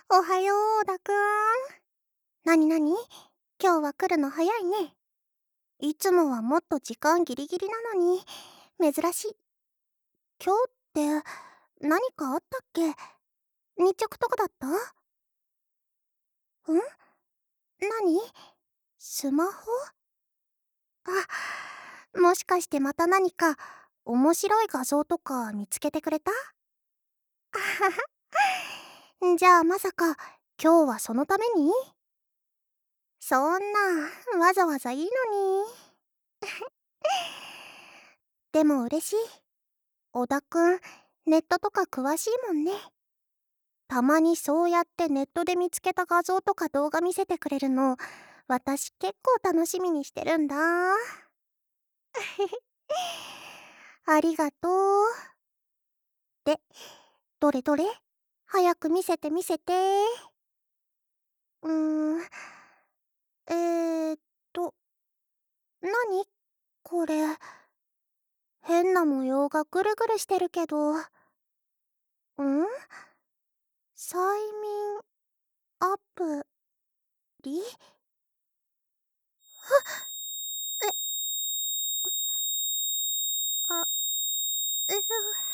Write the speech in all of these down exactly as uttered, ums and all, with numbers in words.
おはよう、だくん。なになに、今日は来るの早いね。いつもはもっと時間ギリギリなのに、珍しい。今日って何かあったっけ？日直とかだった？ん？何？スマホ？あ、もしかしてまた何か面白い画像とか見つけてくれた？あはは。じゃあまさか今日はそのために？そんな、わざわざいいのに。でも嬉しい。小田くん、ネットとか詳しいもんね。たまにそうやってネットで見つけた画像とか動画見せてくれるの、私結構楽しみにしてるんだ。ありがとう。で、どれどれ？早く見せて見せて。うーん、えーっと、なにこれ。変な模様がぐるぐるしてるけど。ん？催眠アプリ？え、あ、うふ。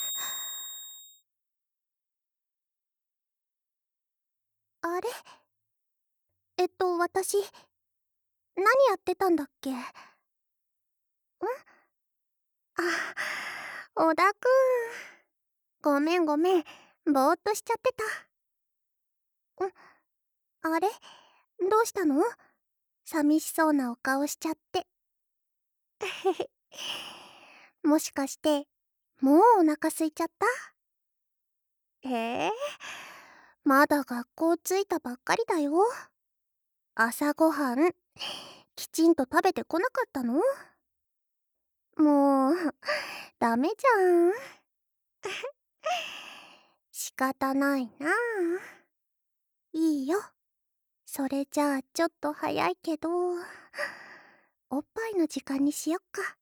あれ？えっと、私、何やってたんだっけ？ん？あ、小田くん。ごめんごめん。ぼーっとしちゃってた。ん？あれ？どうしたの？寂しそうなお顔しちゃって。もしかして、もうお腹空いちゃった？ええ、まだ学校着いたばっかりだよ。朝ごはん、きちんと食べてこなかったの？もう、ダメじゃん。仕方ないなあ。いいよ。それじゃあちょっと早いけど、おっぱいの時間にしよっか。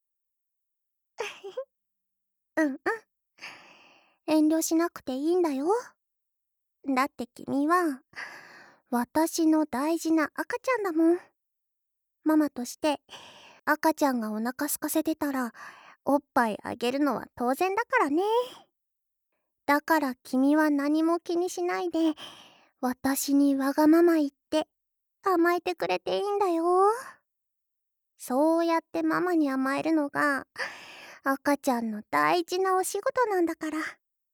うんうん。遠慮しなくていいんだよ。だって君は、私の大事な赤ちゃんだもん。ママとして、赤ちゃんがお腹空かせてたら、おっぱいあげるのは当然だからね。だから君は何も気にしないで、私にわがまま言って甘えてくれていいんだよ。そうやってママに甘えるのが赤ちゃんの大事なお仕事なんだから。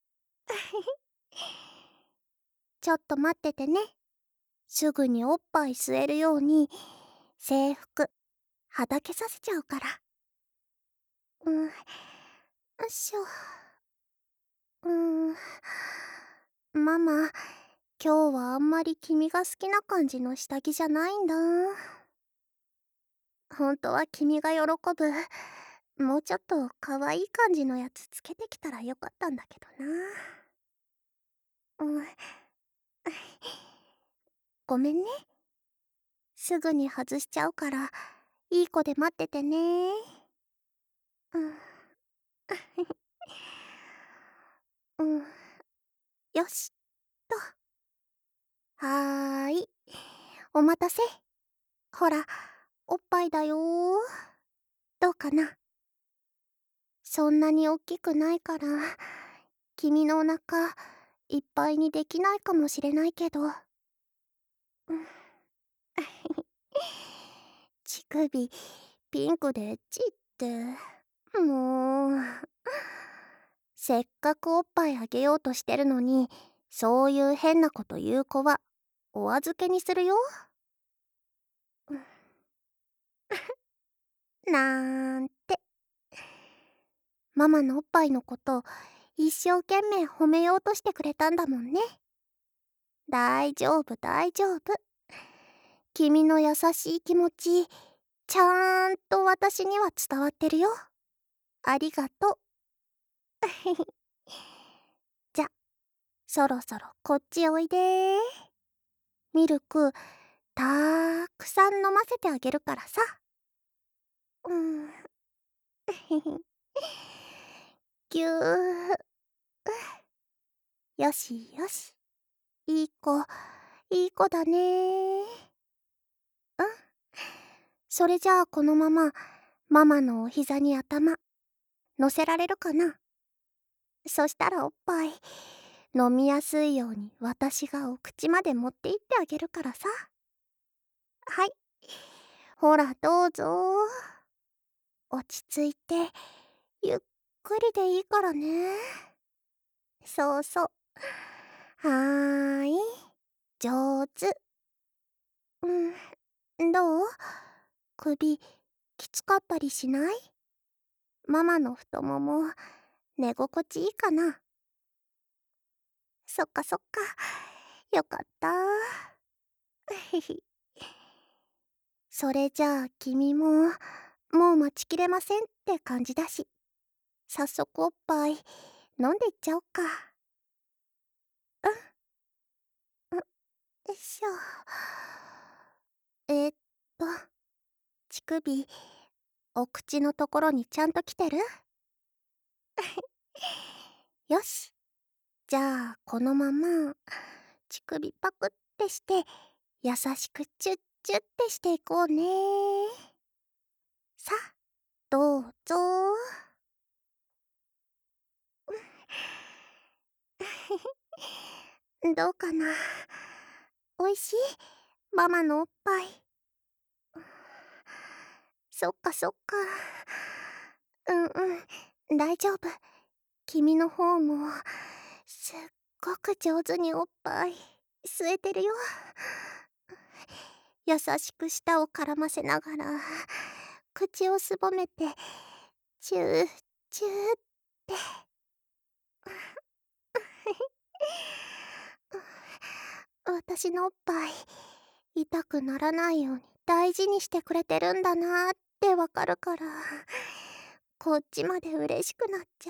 ちょっと待っててね。すぐにおっぱい吸えるように制服はだけさせちゃうから。うん、よいしょ。うん、ママ、今日はあんまり君が好きな感じの下着じゃないんだ。本当は君が喜ぶ、もうちょっと可愛い感じのやつつけてきたらよかったんだけどな。うん。ごめんね。すぐに外しちゃうから、いい子で待っててね。うん。うん。よしと。はーい。お待たせ。ほら、おっぱいだよー。どうかな？そんなにおっきくないから、君のお腹いっぱいにできないかもしれないけど。うん。乳首ピンクでエッチって、もう。せっかくおっぱいあげようとしてるのに、そういう変なこと言う子はお預けにするよ。なんて。ママのおっぱいのこと一生懸命褒めようとしてくれたんだもんね。大丈夫大丈夫。君の優しい気持ちちゃんと私には伝わってるよ。ありがとう。じゃ、そろそろこっちおいで。ミルクたーくさん飲ませてあげるからさ。うん。ぎゅー。よしよし。いい子、 いい子だね。うん。それじゃあこのままママのお膝に頭乗せられるかな。そしたらおっぱい飲みやすいように私がお口まで持って行ってあげるからさ。はい、ほらどうぞ。落ち着いてゆっくりでいいからね。そうそう。はーい、上手。うん、どう？首きつかったりしない？ママの太もも寝心地いいかな？そっかそっか、よかったへひ。それじゃあ君ももう待ちきれませんって感じだし、早速おっぱい飲んでいっちゃおっか。うん、よいしょ。えーっと乳首お口のところにちゃんと来てる？よし、じゃあこのまま乳首パクってして優しくチュッチュッてしていこうね。さあどうぞ。どうかな、おいしい？ママのおっぱい。そっかそっか、うんうん、大丈夫。君の方もすっごく上手におっぱい吸えてるよ。優しく舌を絡ませながら口をすぼめてチューチューって。私のおっぱい痛くならないように大事にしてくれてるんだなーってわかるから、こっちまで嬉しくなっちゃう。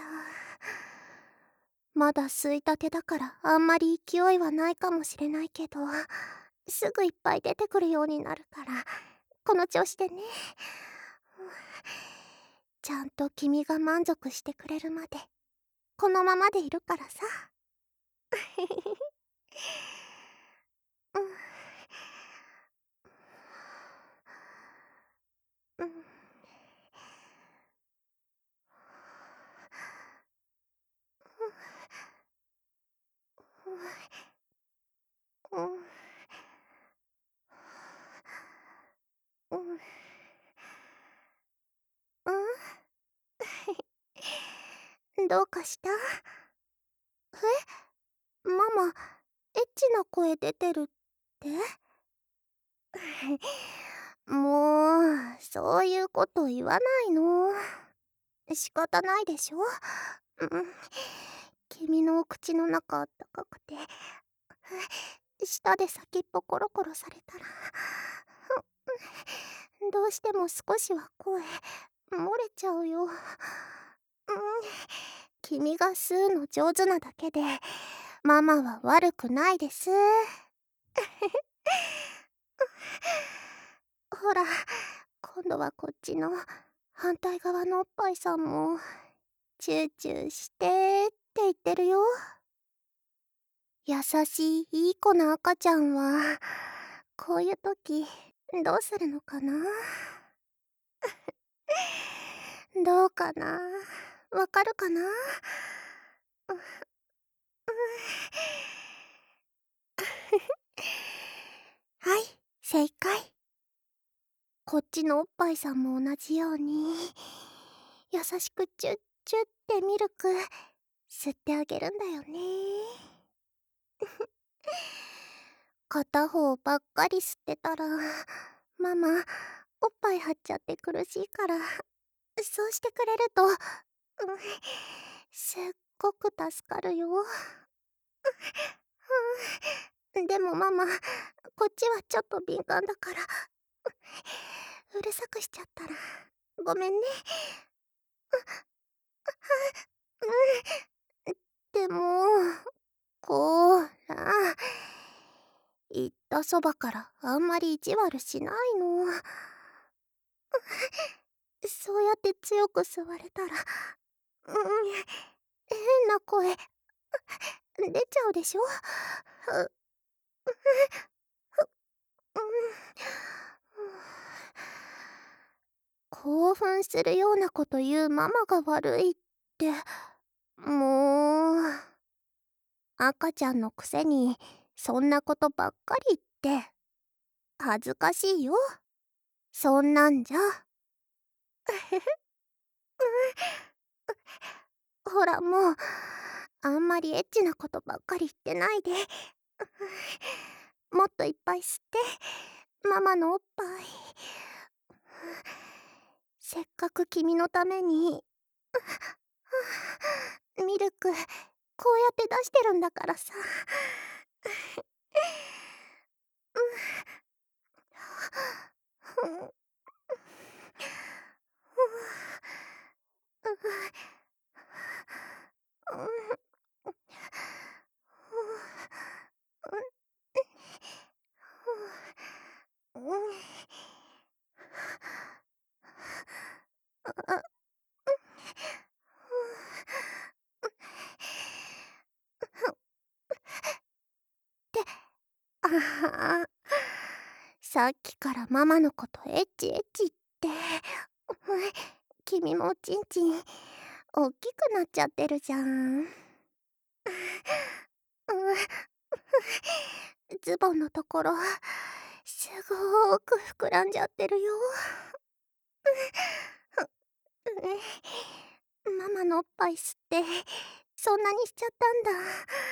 まだ吸いたてだからあんまり勢いはないかもしれないけど、すぐいっぱい出てくるようになるから、この調子でね。ちゃんと君が満足してくれるまでこのままでいるからさ。うんうん、うん、うん、うん、どうかした？え、ママエッチな声出てるって？もうそういうこと言わないの。仕方ないでしょ。うん、君のお口の中あったかくて舌で先っぽコロコロされたらどうしても少しは声漏れちゃうよ。うん、君が吸うの上手なだけでママは悪くないです。ほら今度はこっちの反対側のおっぱいさんもチューチューしてって言ってるよ。優しいいい子な赤ちゃんはこういう時どうするのかな。どうかな、わかるかな。はい、正解。こっちのおっぱいさんも同じように優しくチュッチュッってミルク吸ってあげるんだよね。片方ばっかり吸ってたらママおっぱい張っちゃって苦しいから、そうしてくれると、うん、すっごく助かるよ。うん、でもママこっちはちょっと敏感だからうるさくしちゃったらごめんね。うん、でもこら言ったそばからあんまり意地悪しないの。そうやって強く吸われたら、うん、変な声出ちゃうでしょ。 うん。興奮するようなこと言うママが悪いって、もう。赤ちゃんのくせにそんなことばっかり言って、恥ずかしいよ。そんなんじゃ。ほらもう、あんまりエッチなことばっかり言ってないで。もっといっぱい吸って、ママのおっぱい。せっかく君のために、ミルク、こうやって出してるんだからさ。うん。あはあ、さっきからママのことエッチエッチって。君もおちんちんおっきくなっちゃってるじゃん。ズボンのところすごーく膨らんじゃってるよ。ママのおっぱい吸ってそんなにしちゃったんだ。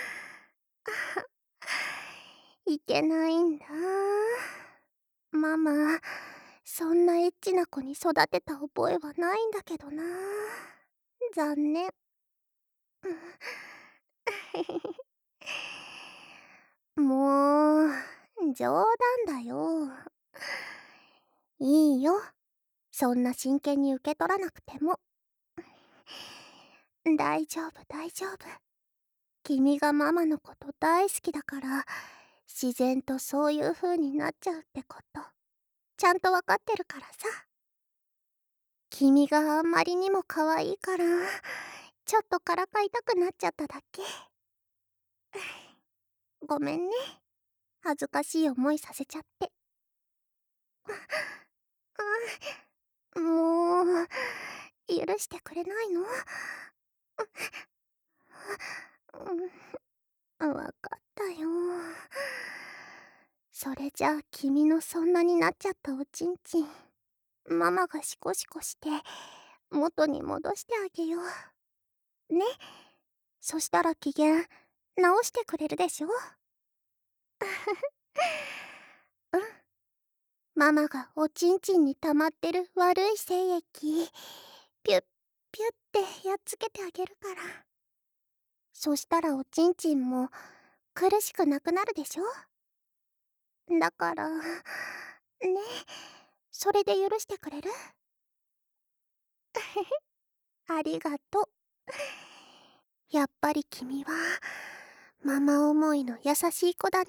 いけないんだ。ママ、そんなエッチな子に育てた覚えはないんだけどな。残念。もう、冗談だよ。いいよ。そんな真剣に受け取らなくても。大丈夫、大丈夫。君がママのこと大好きだから、自然とそういう風になっちゃうってこと、ちゃんとわかってるからさ。君があんまりにも可愛いから、ちょっとからかいたくなっちゃっただけ。ごめんね。恥ずかしい思いさせちゃって。もう、許してくれないの？うん、わかったよ。それじゃあ君のそんなになっちゃったおちんちん、ママがシコシコして元に戻してあげよう。ね。そしたら機嫌直してくれるでしょ？うん。ママがおちんちんに溜まってる悪い精液、ピュッピュッってやっつけてあげるから。そしたらおちんちんも苦しくなくなるでしょ？だから、ね、それで許してくれる？ありがとう。やっぱり君は、ママ思いの優しい子だね。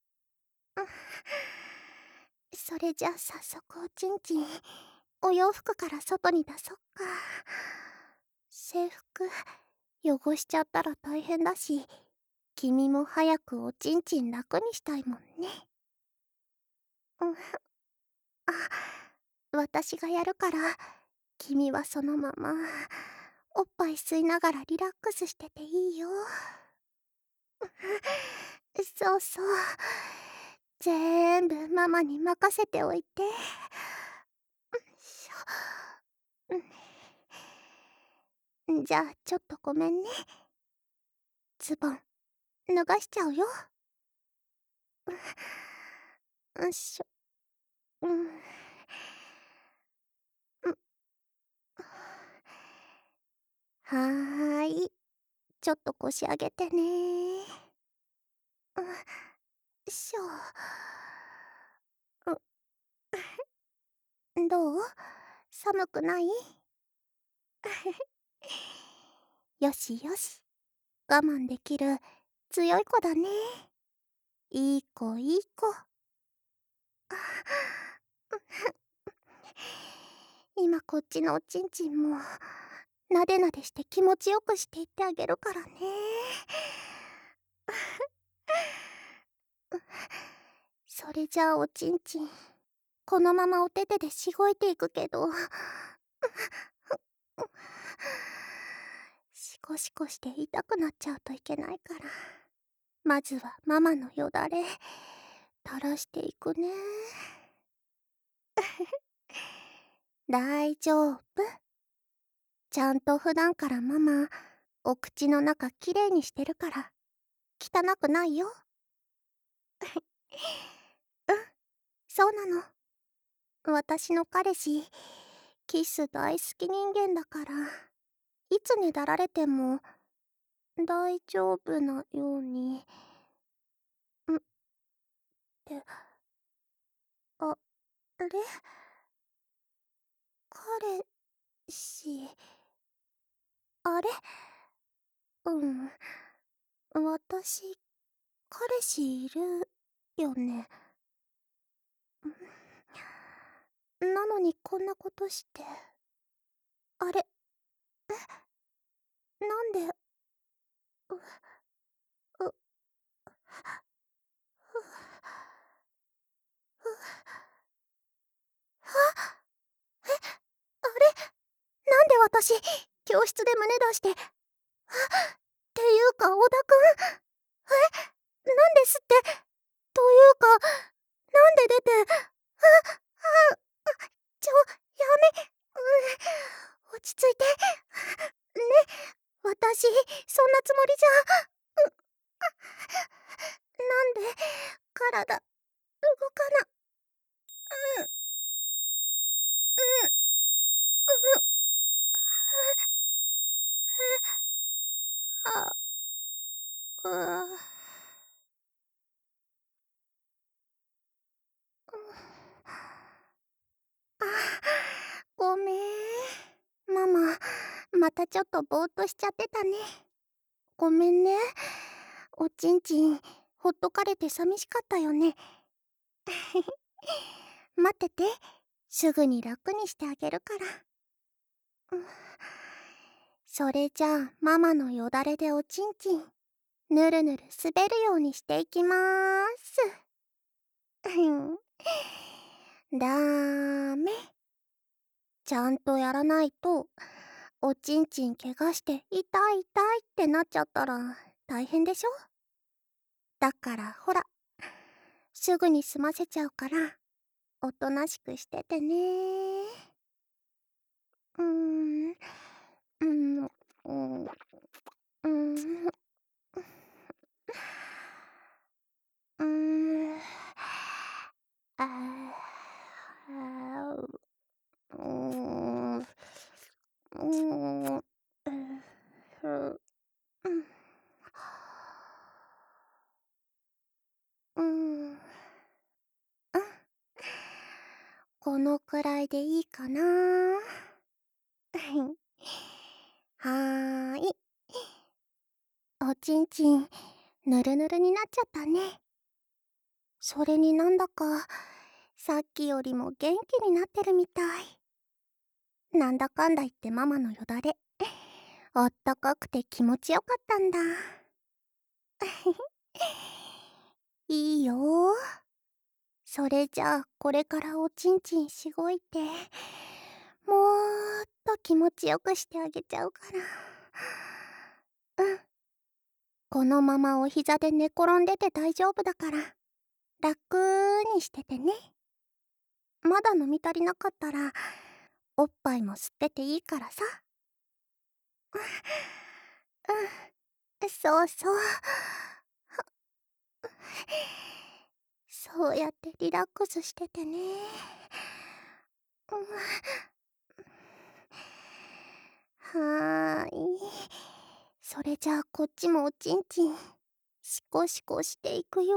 それじゃあ早速おちんちん、お洋服から外に出そっか。制服、汚しちゃったら大変だし、君も早くおちんちん楽にしたいもんね。うん。あ、私がやるから、君はそのまま、おっぱい吸いながらリラックスしてていいよ。そうそう。ぜーんぶママに任せておいて。よいしょ。んじゃあちょっとごめんね。ズボン脱がしちゃうよ。よいしょ。うん。うん。はーい。ちょっと腰上げてね。うん。しょ。うん。どう？寒くない？よしよし。我慢できる強い子だね。いい子いい子。今こっちのおちんちんもなでなでして気持ちよくしていってあげるからね。 れじゃあおちんちん、このままお手手でしごいていくけど、シコシコして痛くなっちゃうといけないから、まずはママのよだれ垂らしていくね。大丈夫。ちゃんと普段からママお口の中きれいにしてるから汚くないよ。うん、そうなの。私の彼氏キス大好き人間だから、いつねだられても大丈夫なように。んってあれ、彼氏、あれ、うん、私彼氏いるよね。なのにこんなことして。あれ、なんで、う、う、ふ、ふ、あ、あれ、なんで私、教室で胸出して、あ、っていうか、小田くん、え、なんですって、というか、なんで出て、あ、あ、ちょ、やめ、うん、落ち着いて。ね、私、そんなつもりじゃ、う、なんで、体、動かな、うん、うん、うん、うん、あ、う、あ、ごめん。ママ、またちょっとぼーっとしちゃってたね。ごめんね。おちんちん、ほっとかれて寂しかったよね。待ってて、すぐに楽にしてあげるから。うん、それじゃあ、ママのよだれでおちんちん、ぬるぬる滑るようにしていきまーす。ダメ。ちゃんとやらないと、おちんちん怪我して痛い痛いってなっちゃったら大変でしょ。だからほら、すぐに済ませちゃうから、おとなしくしててね。うーん、うーん、うーん、うーん、うーん、あー、うーん、うーん、うーん、うーん、このくらいでいいかな。はーい。おちんちん、ぬるぬるになっちゃったね。それになんだか、さっきよりも元気になってるみたい。なんだかんだ言ってママのよだれ、あったかくて気持ちよかったんだ。いいよ。それじゃあ、これからおちんちんしごいて、もーっと気持ちよくしてあげちゃうから。うん。このままお膝で寝転んでて大丈夫だから、楽にしててね。まだ飲み足りなかったら、おっぱいも吸ってていいからさ。うん、そうそう。そうやってリラックスしててね。うん、はーい。それじゃあこっちもおちんちん、シコシコしていくよ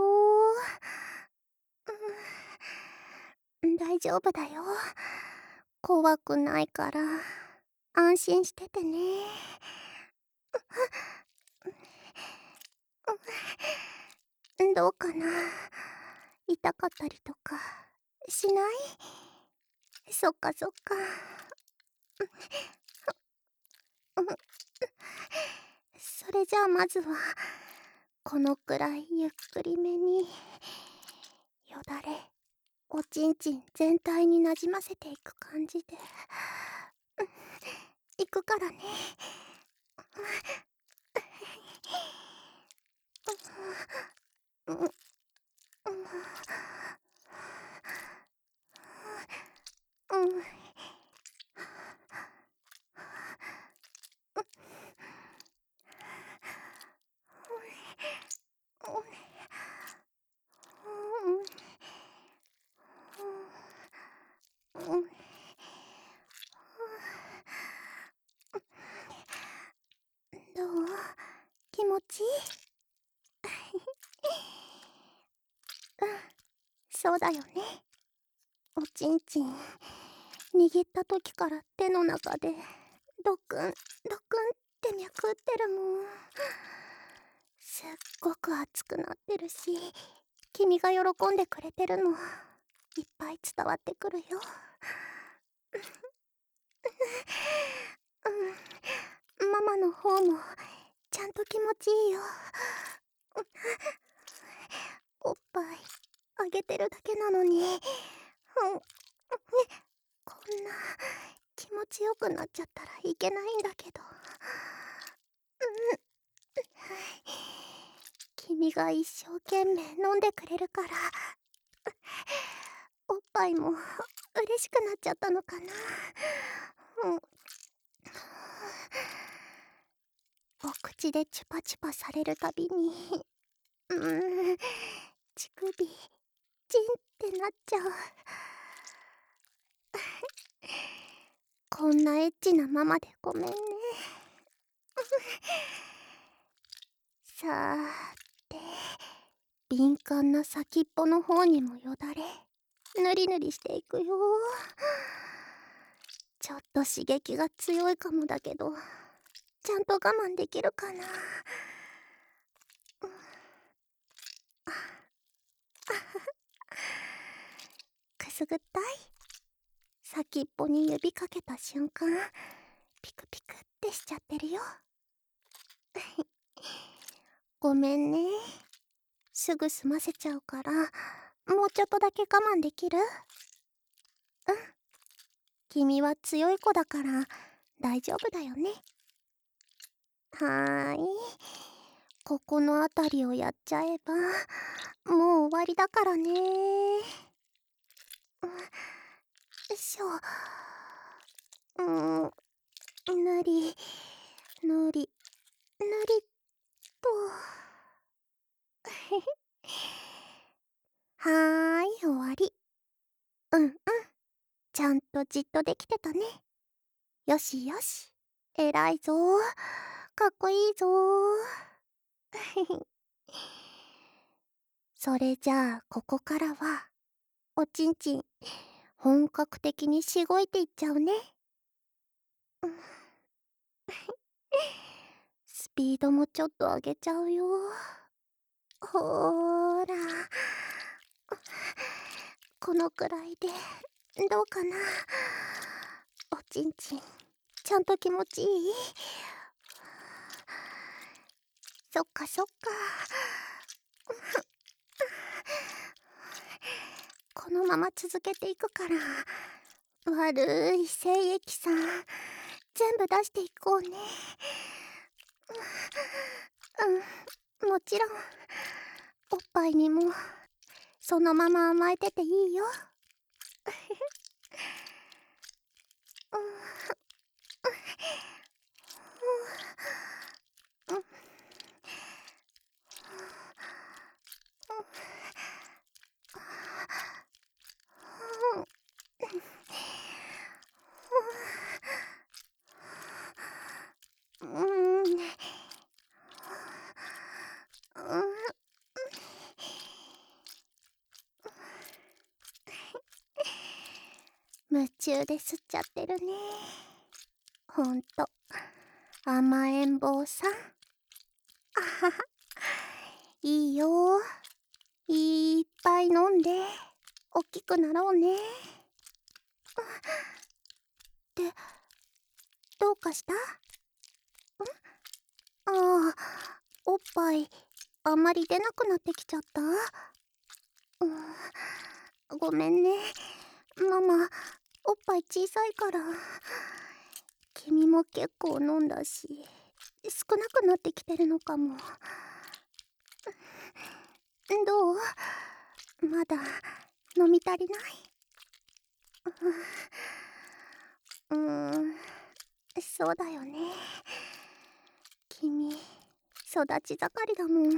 ー。うん、大丈夫だよ。怖くないから、安心しててね。どうかな、痛かったりとかしない？そっかそっか。うん、それじゃあまずはこのくらいゆっくりめによよだれおちんちん全体になじませていく感じでいくからね。うんうんうんうんどう？気持ちいい？うん、そうだよね。おちんちん握った時から手の中でドクンドクンって脈打ってるもん。すっごく熱くなってるし、君が喜んでくれてるのいっぱい伝わってくるよ。うん、ママの方もちゃんと気持ちいいよ。おっぱいあげてるだけなのに、うん、こんな気持ちよくなっちゃったらいけないんだけど。うん、君が一生懸命飲んでくれるからおっぱいも嬉しくなっちゃったのかな。うん、お口でチュパチュパされるたびに、うーん、乳首チンってなっちゃう。こんなエッチなママでごめんね。さーて、敏感な先っぽの方にもよだれぬりぬりしていくよ。ちょっと刺激が強いかもだけど、ちゃんと我慢できるかな。くすぐったい？先っぽに指かけた瞬間ピクピクってしちゃってるよ。ごめんね。すぐ済ませちゃうから、もうちょっとだけ我慢できる？うん。君は強い子だから大丈夫だよね。はーい。ここのあたりをやっちゃえば、もう終わりだからね。よいしょ。うーん、ぬり、ぬり、ぬりっと。はーい、終わり。うんうん。ちゃんとじっとできてたね。よしよし。えらいぞー。かっこいいぞー。それじゃあ、ここからは、おちんちん、本格的にしごいていっちゃうね。うん、スピードもちょっと上げちゃうよ。ほーら。このくらいで、どうかな。おちんちん、ちゃんと気持ちいい？そっかそっか。このまま続けていくから、悪い精液さん全部出していこうね。うん、もちろんおっぱいにもそのまま甘えてていいよ。うん、夢中で吸っちゃってるね。ほんと甘えん坊さん。あはは、いいよ。いっぱい飲んでおっきくなろうね。ってどうかした？ん？ああ、おっぱいあんまり出なくなってきちゃった？ うん、ごめんね。ママ、おっぱい小さいから。君も結構飲んだし、少なくなってきてるのかも。どう？まだ飲み足りない？うーん、そうだよね。君、育ち盛りだもん。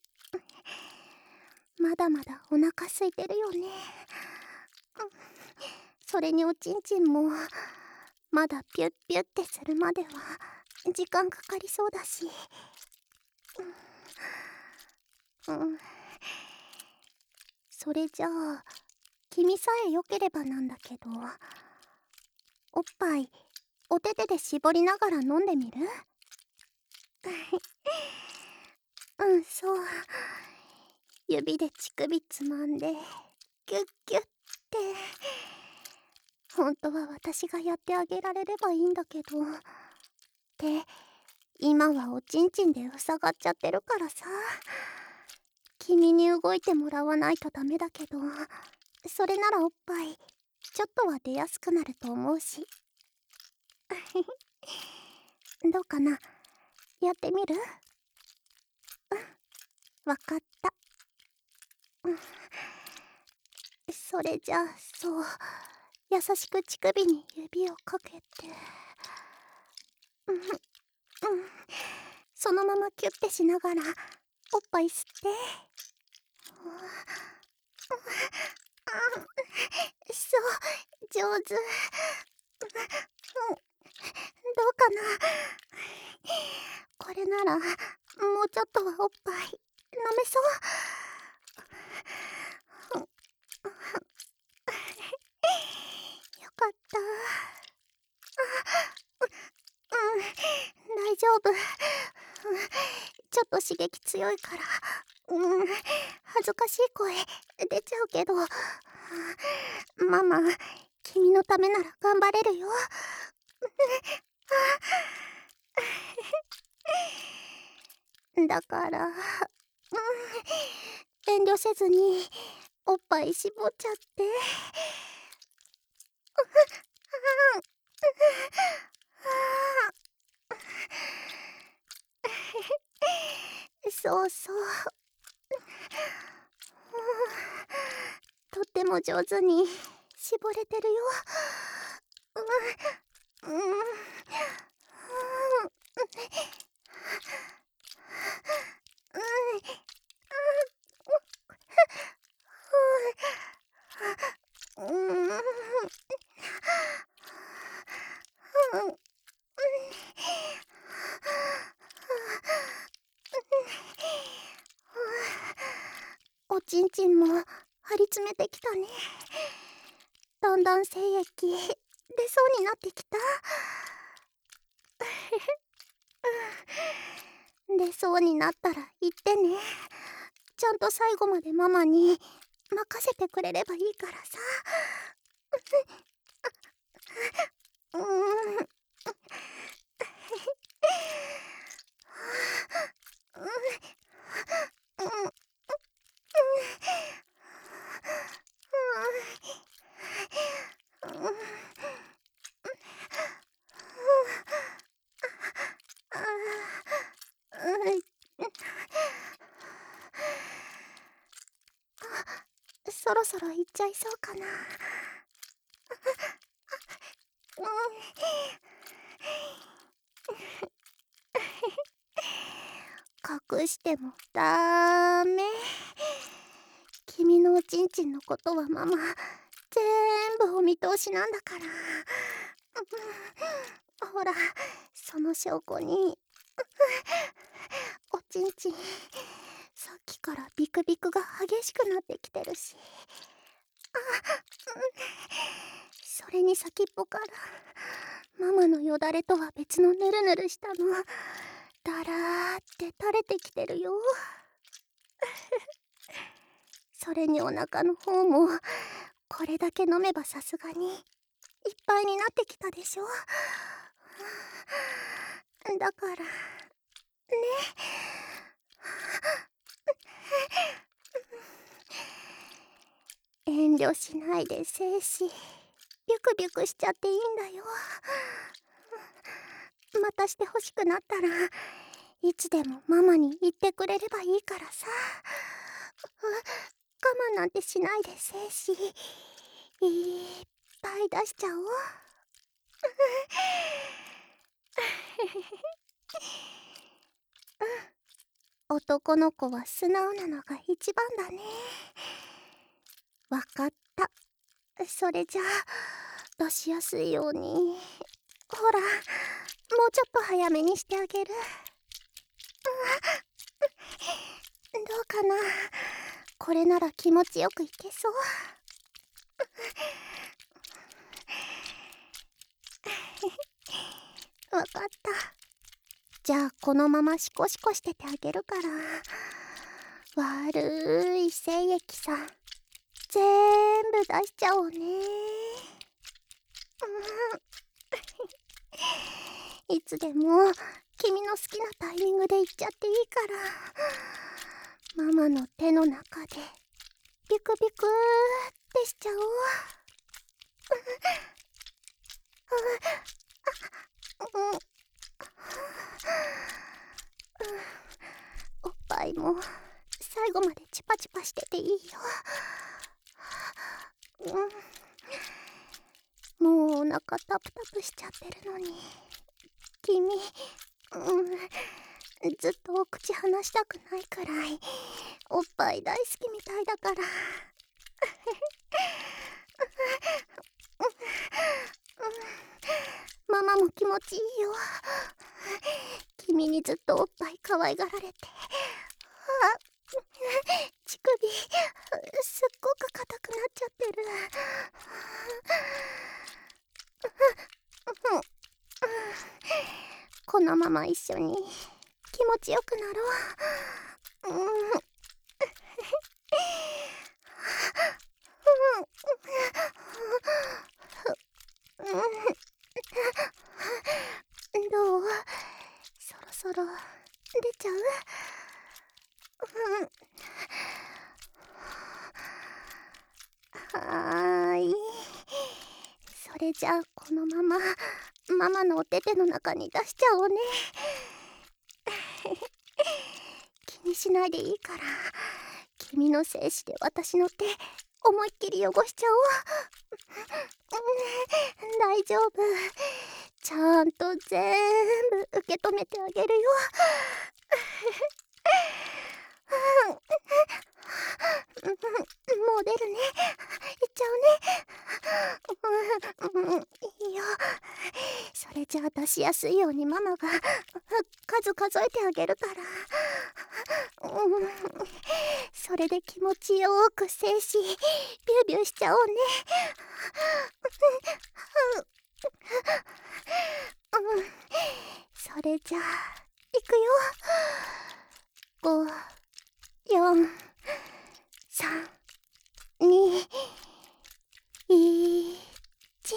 まだまだお腹空いてるよね。それにおちんちんも、まだピュッピュッってするまでは時間かかりそうだし。うん。それじゃあ、君さえ良ければなんだけど、おっぱい、お手手で絞りながら飲んでみる？うん、そう。指で乳首つまんで、ギュッギュッって。本当は私がやってあげられればいいんだけど。で、今はおちんちんで塞がっちゃってるからさ。君に動いてもらわないとダメだけど、それならおっぱい、ちょっとは出やすくなると思うし。どうかな？やってみる？うん、わかった。うん、それじゃあ、そう、優しく乳首に指をかけて、うん、うん、そのままキュッてしながらおっぱい吸って、うん、そう、上手。うん、どうかな？これならもうちょっとはおっぱい飲めそう。うん、よかった。うん、大丈夫。うん、ちょっと刺激強いから、うん、恥ずかしい声出ちゃうけど、ママ、君のためなら頑張れるよ。だから、うん、遠慮せずにおっぱい絞っちゃって。そうそう。とっても上手に絞れてるよ。うん、うん、うん、うん、うん、おちんちんも張り詰めてきたね。だんだん精液出そうになってきた。出そうになったら言ってね。ちゃんと最後までママに任せてくれればいいからさ。うーん。そろそろ行っちゃいそうかな。隠してもダメ。君のおちんちんのことはママ全部お見通しなんだから。ほら、その証拠におちんちんさっきからビクビクが激しくなってきてるし、それに先っぽからママのよだれとは別のヌルヌルしたのだらーって垂れてきてるよ。それにお腹の方もこれだけ飲めばさすがにいっぱいになってきたでしょ。だからね。 慮しないで精子。ビュクビュクしちゃっていいんだよ。またして欲しくなったらいつでもママに言ってくれればいいからさ。我慢なんてしないで精子。いっぱい出しちゃおう。男の子は素直なのが一番だね。わかった。それじゃあ出しやすいように、ほら、もうちょっと早めにしてあげる。どうかな、これなら気持ちよくいけそう。わかった。じゃあこのままシコシコしててあげるから。悪い精液さん全部出しちゃおうね。いつでも君の好きなタイミングで行っちゃっていいから、ママの手の中でビクビクってしちゃおう。おっぱいも最後までチュパチュパしてていいよ。うん、もうお腹タプタプしちゃってるのに君、うん、ずっとお口離したくないくらいおっぱい大好きみたいだからママも気持ちいいよ。君にずっとおっぱい可愛がられて、あ、乳首すっごく硬くなっちゃってる。このまま一緒に気持ちよくなろう。うんどう？そろそろ出ちゃう？うん、はーい。それじゃあこのままママのお手手の中に出しちゃおうね。気にしないでいいから、君の精子で私の手思いっきり汚しちゃおう。大丈夫、ちゃんと全部受け止めてあげるよ。もう出るね。いっちゃうね。うん、いいよ。それじゃあ出しやすいようにママが数数えてあげるから。うん、それで気持ちよく精子ビュービューしちゃおうね。うん、それじゃあいくよ。ご、よん、さん、に、いち。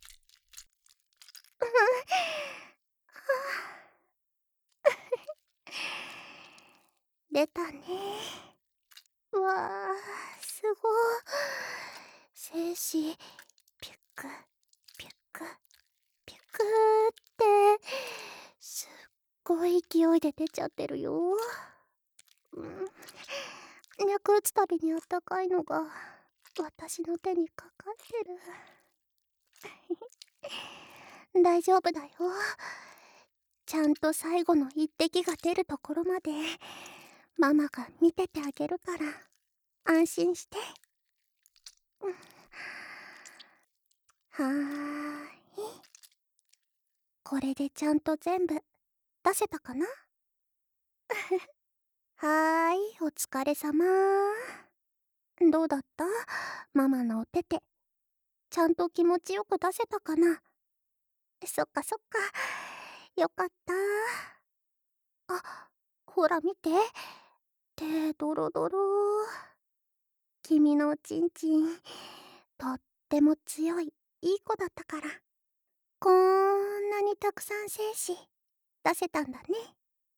出たね。わあ、すごい。精子ピュックピュックピュックってすっごい勢いで出ちゃってるよ。うん、脈打つたびにあったかいのが私の手にかかってる。大丈夫だよ。ちゃんと最後の一滴が出るところまでママが見ててあげるから安心して。うん、はーい。これでちゃんと全部出せたかな？はーい、お疲れさま。どうだった？ママのお手手。ちゃんと気持ちよく出せたかな？そっかそっか。よかった。あ、ほら見て。手ドロドロ。君のおちんちん、とっても強い、いい子だったから。こんなにたくさん精子出せたんだね。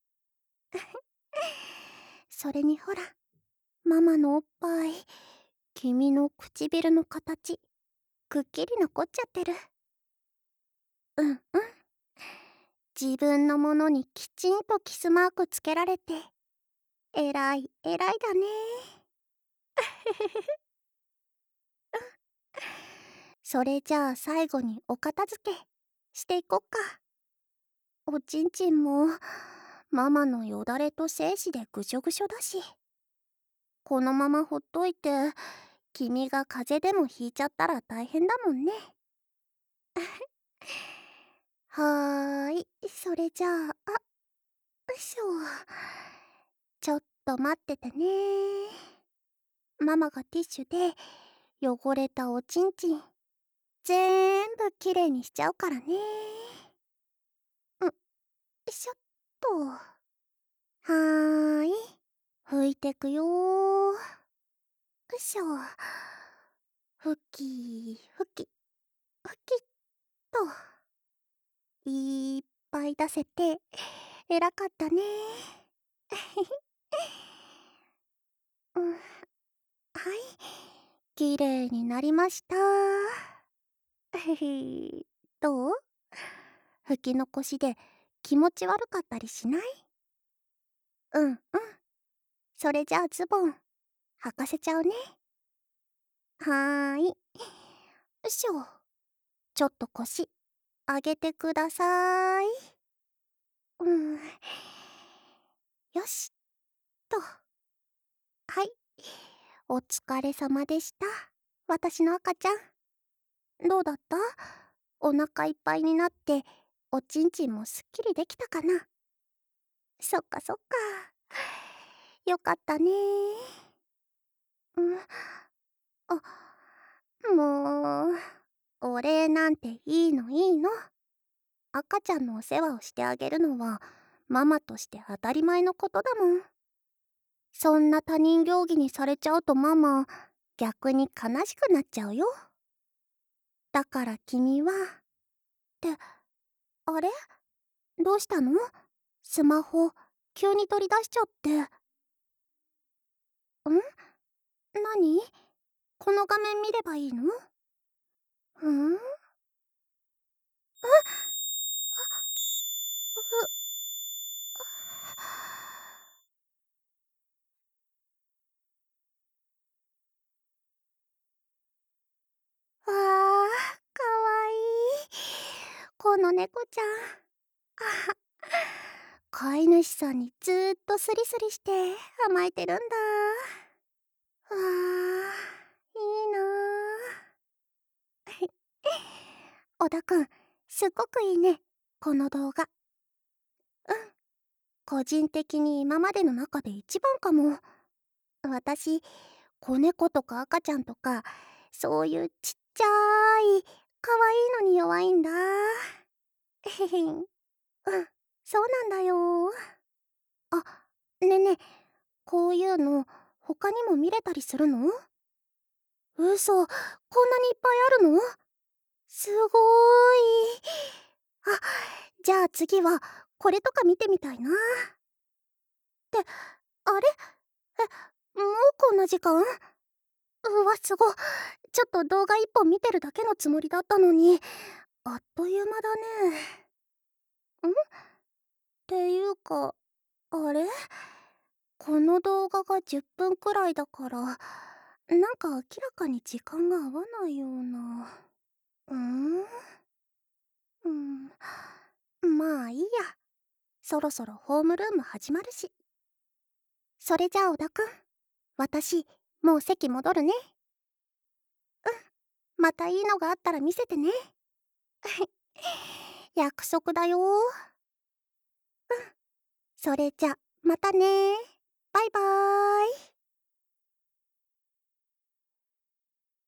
それにほら、ママのおっぱい君の唇の形、くっきり残っちゃってる。うんうん。自分のものにきちんとキスマークつけられて、えらいえらいだね。それじゃあ最後にお片付けしていこっか。おちんちんもママのよだれと精子でぐしょぐしょだし、このままほっといて君が風邪でもひいちゃったら大変だもんね。はーい、それじゃあ、あ、よいしょ。ちょっと待っててね。ママがティッシュで汚れたおちんちんぜーんぶきれいにしちゃうからね。うん、よいしょっと。はーい、拭いてくよー。よいしょ。ふきふきふきっと。いっぱい出せて偉かったね。うん、はい、きれいになりました。どう？拭き残しで気持ち悪かったりしない？うんうん。それじゃあズボン履かせちゃうね。はーい。よいしょ。ちょっと腰上げてください。うん。よしと。はい。お疲れ様でした。私の赤ちゃん。どうだった？お腹いっぱいになって、おちんちんもすっきりできたかな？そっかそっか。よかったね。うん。あ、もう、お礼なんていいのいいの。赤ちゃんのお世話をしてあげるのは、ママとして当たり前のことだもん。そんな他人行儀にされちゃうとママ、逆に悲しくなっちゃうよ。だから君は、って、あれ？どうしたの？スマホ、急に取り出しちゃって。ん？何？この画面見ればいいの？うん？あ、う、わあ、かわいい。この猫ちゃん。あ、飼い主さんにずーっとスリスリして甘えてるんだ。わあ、いいなあ。小田くん、すっごくいいね、この動画。うん、個人的に今までの中で一番かも。私、子猫とか赤ちゃんとか、そういうちっちゃい、かわいいのに弱いんだ。へへん。うん、そうなんだよ。あ、ねえねえ、こういうの、他にも見れたりするの？嘘、こんなにいっぱいあるの？すごーい。あ、じゃあ次は、これとか見てみたいな。って、あれ？え、もうこんな時間？うわ、すご。ちょっと動画一本見てるだけのつもりだったのに、あっという間だね。ん？っていうか、あれ？この動画がじゅっぷんくらいだから、なんか明らかに時間が合わないような。うーん？うん。まあいいや。そろそろホームルーム始まるし。それじゃあ小田くん、私、もう席戻るね。またいいのがあったら見せてね。約束だよ。それじゃ、またね。バイバーイ。